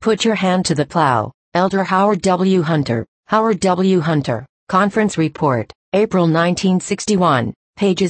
put your hand to the plow. Elder Howard W. Hunter, Howard W. Hunter, Conference Report, April 1961, pages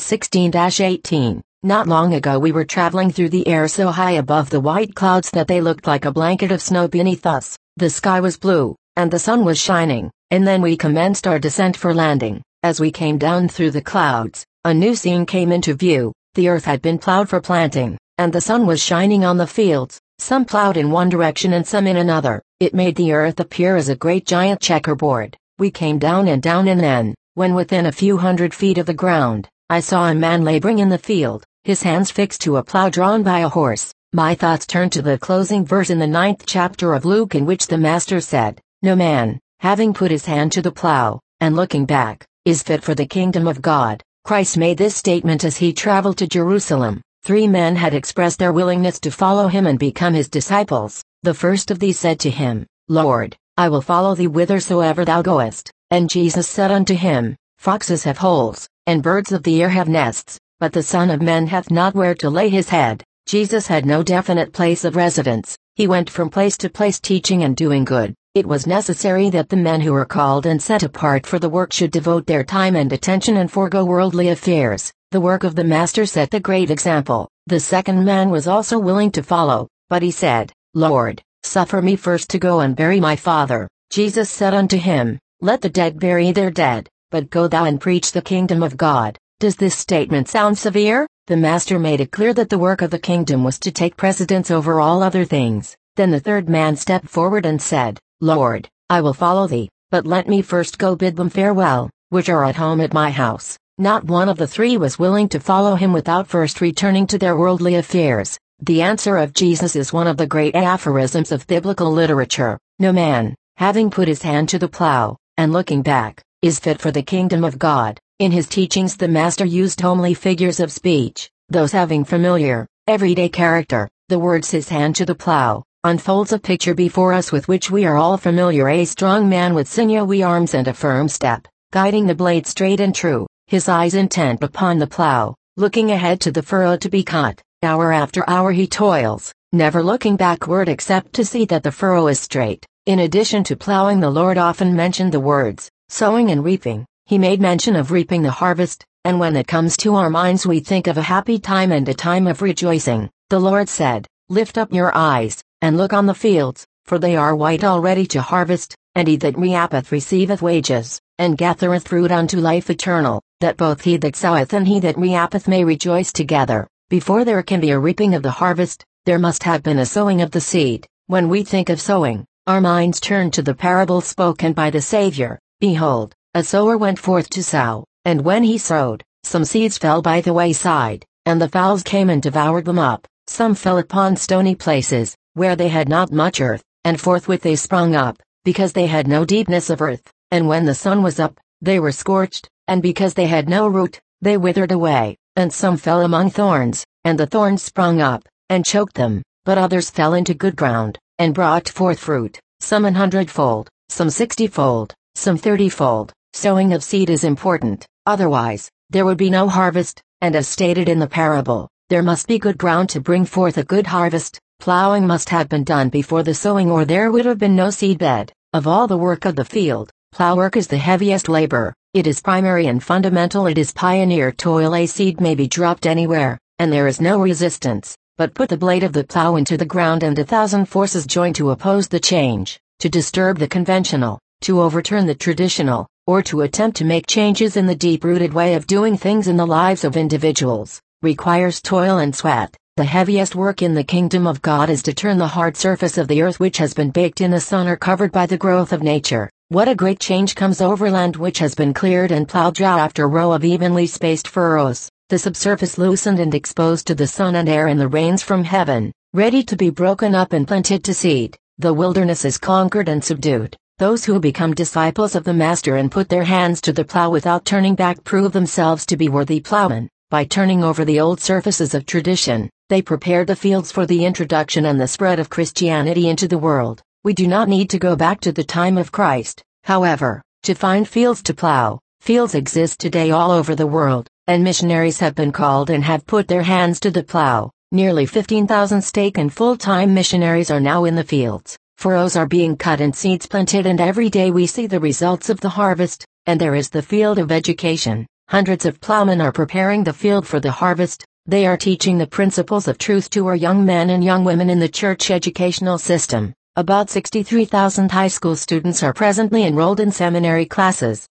16-18. Not long ago we were traveling through the air so high above the white clouds that they looked like a blanket of snow beneath us. The sky was blue, and the sun was shining, and then we commenced our descent for landing. As we came down through the clouds, a new scene came into view. The earth had been plowed for planting, and the sun was shining on the fields, some plowed in one direction and some in another. It made the earth appear as a great giant checkerboard. We came down and then, when within a few hundred feet of the ground, I saw a man laboring in the field, his hands fixed to a plow drawn by a horse. My thoughts turned to the closing verse in the 9th chapter of Luke, in which the Master said, "No man, having put his hand to the plow, and looking back, is fit for the kingdom of God." Christ made this statement as he traveled to Jerusalem. 3 men had expressed their willingness to follow him and become his disciples. The first of these said to him, "Lord, I will follow thee whithersoever thou goest." And Jesus said unto him, "Foxes have holes, and birds of the air have nests, but the Son of Man hath not where to lay his head." Jesus had no definite place of residence. He went from place to place teaching and doing good. It was necessary that the men who were called and set apart for the work should devote their time and attention and forego worldly affairs. The work of the Master set the great example. The second man was also willing to follow, but he said, "Lord, suffer me first to go and bury my father." Jesus said unto him, "Let the dead bury their dead, but go thou and preach the kingdom of God." Does this statement sound severe? The Master made it clear that the work of the kingdom was to take precedence over all other things. Then the third man stepped forward and said, "Lord, I will follow thee, but let me first go bid them farewell, which are at home at my house." Not one of the 3 was willing to follow him without first returning to their worldly affairs. The answer of Jesus is one of the great aphorisms of biblical literature. No man, having put his hand to the plow, and looking back, is fit for the kingdom of God. In his teachings the Master used homely figures of speech, those having familiar, everyday character. The words "his hand to the plow" unfolds a picture before us with which we are all familiar: a strong man with sinewy arms and a firm step, guiding the blade straight and true, his eyes intent upon the plow, looking ahead to the furrow to be cut. Hour after hour he toils, never looking backward except to see that the furrow is straight. In addition to plowing, the Lord often mentioned the words sowing and reaping. He made mention of reaping the harvest, and when it comes to our minds we think of a happy time and a time of rejoicing. The Lord said, "Lift up your eyes, and look on the fields, for they are white already to harvest, and he that reapeth receiveth wages, and gathereth fruit unto life eternal, that both he that soweth and he that reapeth may rejoice together." Before there can be a reaping of the harvest, there must have been a sowing of the seed. When we think of sowing, our minds turn to the parable spoken by the Savior. "Behold, a sower went forth to sow, and when he sowed, some seeds fell by the wayside, and the fowls came and devoured them up. Some fell upon stony places, where they had not much earth, and forthwith they sprung up, because they had no deepness of earth. And when the sun was up, they were scorched, and because they had no root, they withered away. And some fell among thorns, and the thorns sprung up, and choked them. But others fell into good ground, and brought forth fruit, some 100-fold, some 60-fold, some 30-fold. Sowing of seed is important, otherwise, there would be no harvest, and as stated in the parable, there must be good ground to bring forth a good harvest. Plowing must have been done before the sowing, or there would have been no seed bed. Of all the work of the field, plow work is the heaviest labor. It is primary and fundamental. It is pioneer toil. A seed may be dropped anywhere, and there is no resistance, but put the blade of the plow into the ground and 1,000 forces join to oppose the change, to disturb the conventional, to overturn the traditional, or to attempt to make changes in the deep-rooted way of doing things in the lives of individuals, requires toil and sweat. The heaviest work in the kingdom of God is to turn the hard surface of the earth which has been baked in the sun or covered by the growth of nature. What a great change comes over land which has been cleared and plowed row after row of evenly spaced furrows, the subsurface loosened and exposed to the sun and air and the rains from heaven, ready to be broken up and planted to seed. The wilderness is conquered and subdued. Those who become disciples of the Master and put their hands to the plow without turning back prove themselves to be worthy plowmen. By turning over the old surfaces of tradition, they prepared the fields for the introduction and the spread of Christianity into the world. We do not need to go back to the time of Christ, however, to find fields to plow. Fields exist today all over the world, and missionaries have been called and have put their hands to the plow. Nearly 15,000 stake and full-time missionaries are now in the fields. Furrows are being cut and seeds planted, and every day we see the results of the harvest. And there is the field of education. Hundreds of plowmen are preparing the field for the harvest. They are teaching the principles of truth to our young men and young women in the church educational system. About 63,000 high school students are presently enrolled in seminary classes.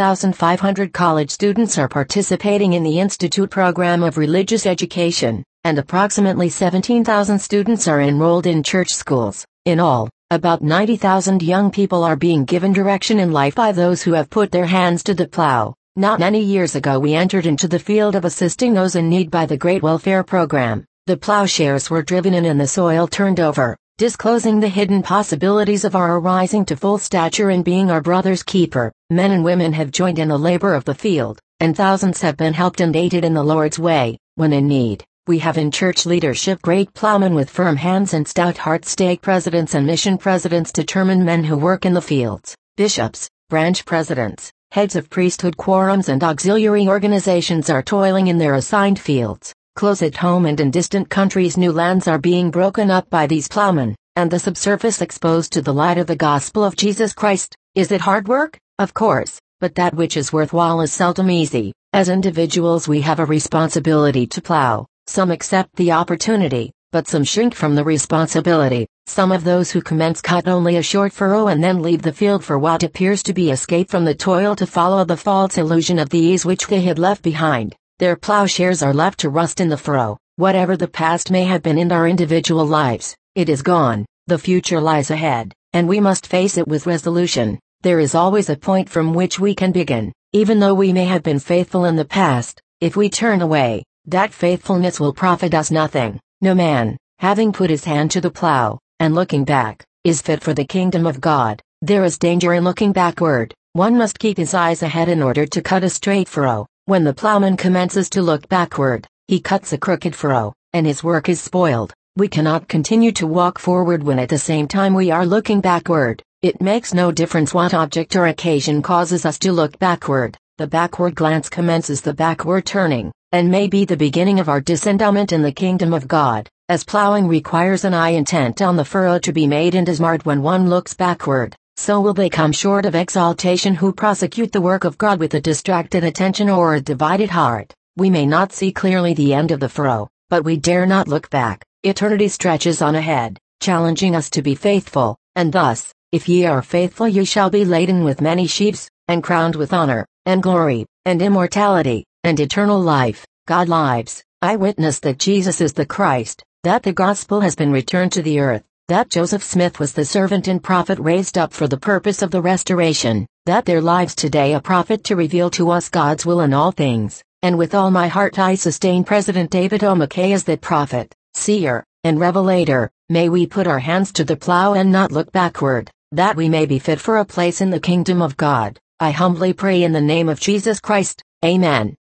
9,500 college students are participating in the Institute program of religious education, and approximately 17,000 students are enrolled in church schools. In all, about 90,000 young people are being given direction in life by those who have put their hands to the plow. Not many years ago we entered into the field of assisting those in need by the Great Welfare Program. The plowshares were driven in and the soil turned over, disclosing the hidden possibilities of our arising to full stature and being our brother's keeper. Men and women have joined in the labor of the field, and thousands have been helped and aided in the Lord's way. When in need, we have in church leadership great plowmen with firm hands and stout hearts, stake presidents and mission presidents, determined men who work in the fields, bishops, branch presidents, heads of priesthood quorums and auxiliary organizations are toiling in their assigned fields. Close at home and in distant countries, new lands are being broken up by these plowmen, and the subsurface exposed to the light of the gospel of Jesus Christ. Is it hard work? Of course, but that which is worthwhile is seldom easy. As individuals we have a responsibility to plow. Some accept the opportunity, but some shrink from the responsibility. Some of those who commence cut only a short furrow and then leave the field for what appears to be escape from the toil to follow the false illusion of the ease which they had left behind. Their plowshares are left to rust in the furrow. Whatever the past may have been in our individual lives, it is gone. The future lies ahead, and we must face it with resolution. There is always a point from which we can begin. Even though we may have been faithful in the past, if we turn away, that faithfulness will profit us nothing. No man, having put his hand to the plow, and looking back, is fit for the kingdom of God. There is danger in looking backward. One must keep his eyes ahead in order to cut a straight furrow. When the plowman commences to look backward, he cuts a crooked furrow, and his work is spoiled. We cannot continue to walk forward when at the same time we are looking backward. It makes no difference what object or occasion causes us to look backward. The backward glance commences the backward turning, and may be the beginning of our disendowment in the kingdom of God. As plowing requires an eye intent on the furrow to be made and is marred when one looks backward, so will they come short of exaltation who prosecute the work of God with a distracted attention or a divided heart. We may not see clearly the end of the furrow, but we dare not look back. Eternity stretches on ahead, challenging us to be faithful, and thus, if ye are faithful ye shall be laden with many sheaves, and crowned with honor, and glory, and immortality, and eternal life. God lives. I witness that Jesus is the Christ, that the gospel has been returned to the earth, that Joseph Smith was the servant and prophet raised up for the purpose of the restoration, that there lives today a prophet to reveal to us God's will in all things, and with all my heart I sustain President David O. McKay as that prophet, seer, and revelator. May we put our hands to the plow and not look backward, that we may be fit for a place in the kingdom of God. I humbly pray in the name of Jesus Christ. Amen.